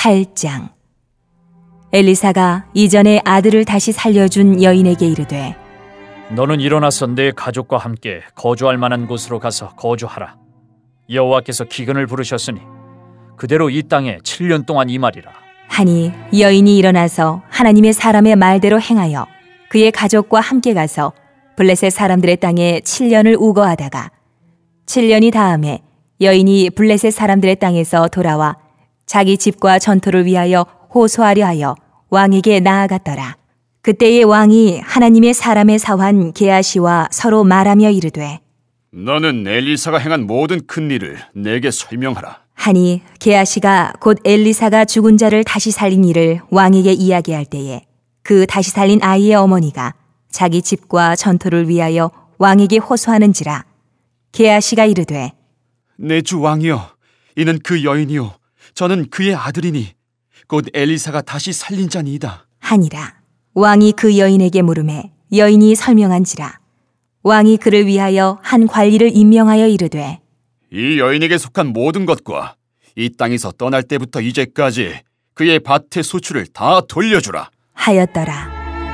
8장. 엘리사가 이전에 아들을 다시 살려준 여인에게 이르되 너는 일어나서 내 가족과 함께 거주할 만한 곳으로 가서 거주하라. 여호와께서 기근을 부르셨으니 그대로 이 땅에 7년 동안 임하리라 하니 여인이 일어나서 하나님의 사람의 말대로 행하여 그의 가족과 함께 가서 블레셋 사람들의 땅에 7년을 우거하다가 7년이 다음에 여인이 블레셋 사람들의 땅에서 돌아와 자기 집과 전토를 위하여 호소하려 하여 왕에게 나아갔더라. 그때의 왕이 하나님의 사람의 사환 게하시와 서로 말하며 이르되 너는 엘리사가 행한 모든 큰 일을 내게 설명하라. 하니 게하시가 곧 엘리사가 죽은 자를 다시 살린 일을 왕에게 이야기할 때에 그 다시 살린 아이의 어머니가 자기 집과 전토를 위하여 왕에게 호소하는지라. 게하시가 이르되 내 주 왕이여, 이는 그 여인이요 저는 그의 아들이니 곧 엘리사가 다시 살린 자니이다 하니라. 왕이 그 여인에게 물으매 여인이 설명한지라. 왕이 그를 위하여 한 관리를 임명하여 이르되 이 여인에게 속한 모든 것과 이 땅에서 떠날 때부터 이제까지 그의 밭의 소출을 다 돌려주라 하였더라.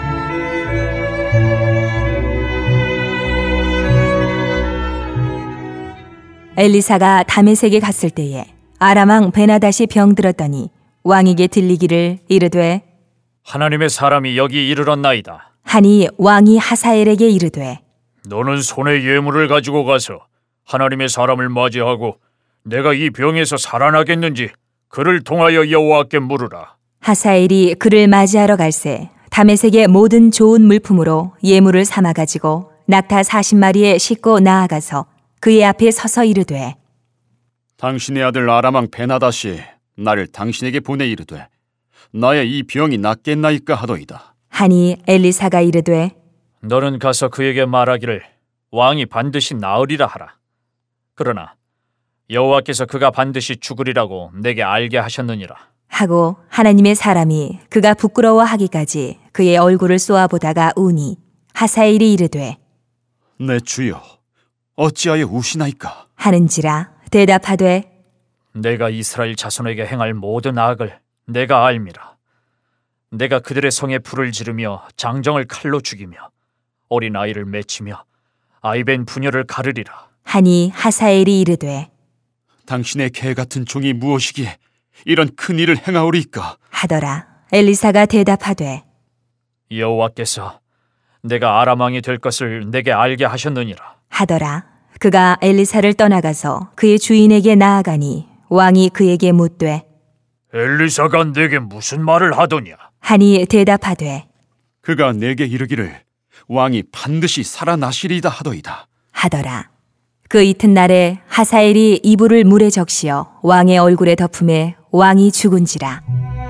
엘리사가 다메섹에 갔을 때에 아람 왕 베나닷이 병들었더니 왕에게 들리기를 이르되 하나님의 사람이 여기 이르렀나이다. 하니 왕이 하사엘에게 이르되 너는 손에 예물을 가지고 가서 하나님의 사람을 맞이하고 내가 이 병에서 살아나겠는지 그를 통하여 여호와께 물으라. 하사엘이 그를 맞이하러 갈새 다메섹의 모든 좋은 물품으로 예물을 삼아 가지고 낙타 40마리에 싣고 나아가서 그의 앞에 서서 이르되 당신의 아들 아람 왕 베나닷이 나를 당신에게 보내 이르되 나의 이 병이 낫겠나이까 하더이다 하니 엘리사가 이르되 너는 가서 그에게 말하기를 왕이 반드시 나으리라 하라. 그러나 여호와께서 그가 반드시 죽으리라고 내게 알게 하셨느니라 하고 하나님의 사람이 그가 부끄러워하기까지 그의 얼굴을 쏘아보다가 우니 하사엘이 이르되 내 주여, 어찌하여 우시나이까 하는지라. 대답하되 내가 이스라엘 자손에게 행할 모든 악을 내가 알미라. 내가 그들의 성에 불을 지르며 장정을 칼로 죽이며 어린 아이를 맺히며 아이벤 부녀를 가르리라 하니 하사엘이 이르되 당신의 개 같은 종이 무엇이기에 이런 큰 일을 행하오리이까 하더라. 엘리사가 대답하되 여호와께서 내가 아람 왕이 될 것을 내게 알게 하셨느니라 하더라. 그가 엘리사를 떠나가서 그의 주인에게 나아가니 왕이 그에게 묻되 엘리사가 내게 무슨 말을 하더냐 하니 대답하되 그가 내게 이르기를 왕이 반드시 살아나시리이다 하더이다 하더라. 그 이튿날에 하사엘이 이불을 물에 적시어 왕의 얼굴에 덮음에 왕이 죽은지라.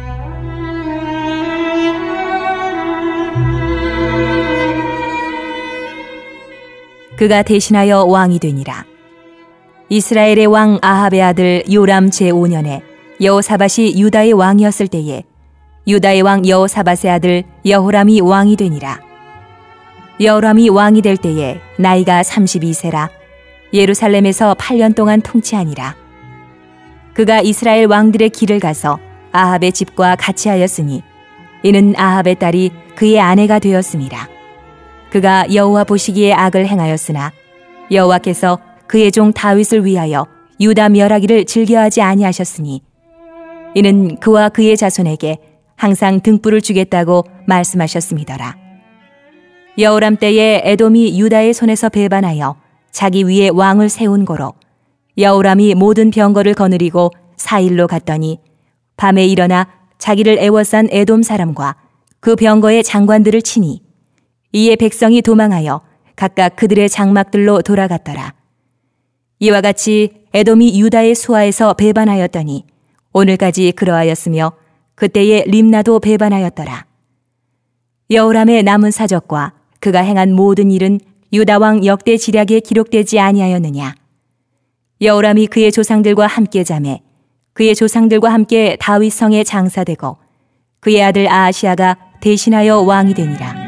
그가 대신하여 왕이 되니라. 이스라엘의 왕 아합의 아들 요람 제5년에 여호사밧이 유다의 왕이었을 때에 유다의 왕 여호사밧의 아들 여호람이 왕이 되니라. 여호람이 왕이 될 때에 나이가 32세라 예루살렘에서 8년 동안 통치하니라. 그가 이스라엘 왕들의 길을 가서 아합의 집과 같이 하였으니 이는 아합의 딸이 그의 아내가 되었음이라. 그가 여호와 보시기에 악을 행하였으나 여호와께서 그의 종 다윗을 위하여 유다 멸하기를 즐겨하지 아니하셨으니 이는 그와 그의 자손에게 항상 등불을 주겠다고 말씀하셨음이더라. 여호람 때에 에돔이 유다의 손에서 배반하여 자기 위에 왕을 세운 고로 여호람이 모든 병거를 거느리고 사일로 갔더니 밤에 일어나 자기를 애워싼 에돔 사람과 그 병거의 장관들을 치니 이에 백성이 도망하여 각각 그들의 장막들로 돌아갔더라. 이와 같이 에돔이 유다의 수하에서 배반하였더니 오늘까지 그러하였으며 그때에 림나도 배반하였더라. 여호람의 남은 사적과 그가 행한 모든 일은 유다 왕 역대 지략에 기록되지 아니하였느냐. 여호람이 그의 조상들과 함께 자매 그의 조상들과 함께 다윗 성에 장사되고 그의 아들 아하시아가 대신하여 왕이 되니라.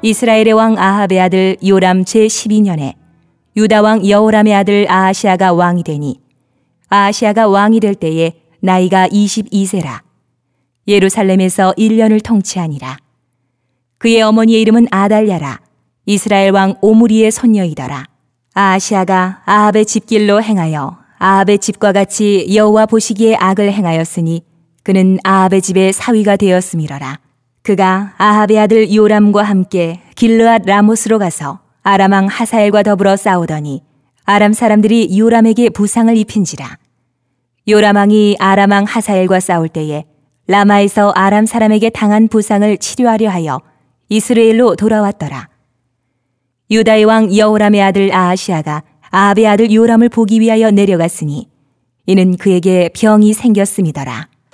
이스라엘의 왕 아합의 아들 요람 제12년에 유다 왕 여호람의 아들 아하시아가 왕이 되니 아하시아가 왕이 될 때에 나이가 22세라. 예루살렘에서 1년을 통치하니라. 그의 어머니의 이름은 아달랴라. 이스라엘 왕 오므리의 손녀이더라. 아하시아가 아합의 집길로 행하여 아합의 집과 같이 여호와 보시기에 악을 행하였으니 그는 아합의 집의 사위가 되었음이러라. 그가 아합의 아들 요람과 함께 길르앗 라못으로 가서 아람 왕 하사엘과 더불어 싸우더니 아람 사람들이 요람에게 부상을 입힌지라. 요람 왕이 아람 왕 하사엘과 싸울 때에 라마에서 아람 사람에게 당한 부상을 치료하려 하여 이스라엘로 돌아왔더라. 유다의 왕 여호람의 아들 아하시아가 아합의 아들 요람을 보기 위하여 내려갔으니 이는 그에게 병이 생겼음이더라.